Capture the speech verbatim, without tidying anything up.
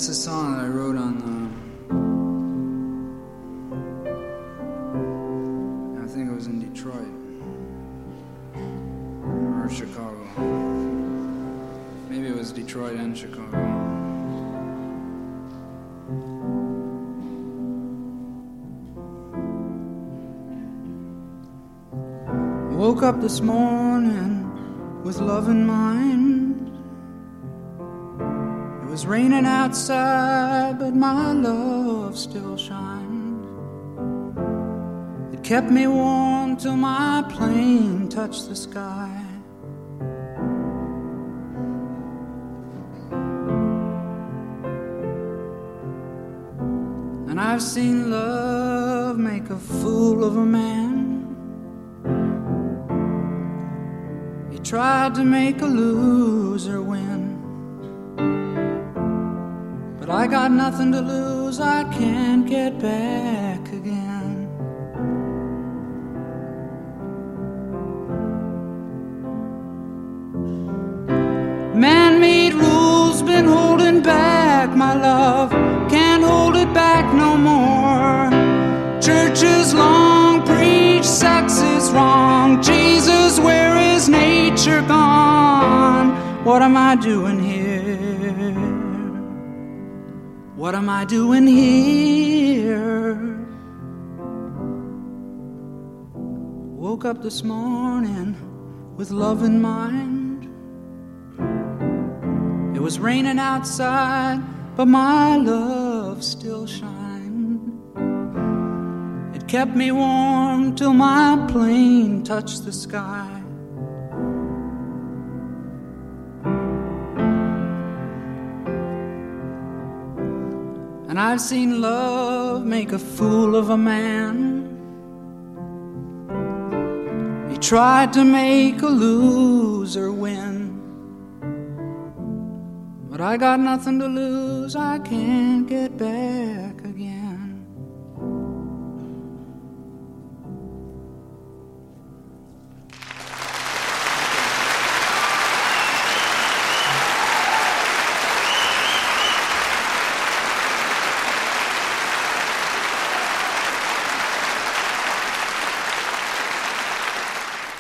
This is a song that I wrote on, uh, I think it was in Detroit or Chicago. Maybe it was Detroit and Chicago. Woke up this morning with love in mind. It was raining outside, but my love still shined. It kept me warm till my plane touched the sky. And I've seen love make a fool of a man. Tried to make a loser win, but I got nothing to lose, I can't get back again. Man-made rules been holding back my love, can't hold it back no more. Churches long preach sex is wrong. Jesus, where is nature gone? What am I doing here? What am I doing here? Woke up this morning with love in mind. It was raining outside, but my love still shined. It kept me warm till my plane touched the sky. And I've seen love make a fool of a man. He tried to make a loser win, but I got nothing to lose, I can't get back again.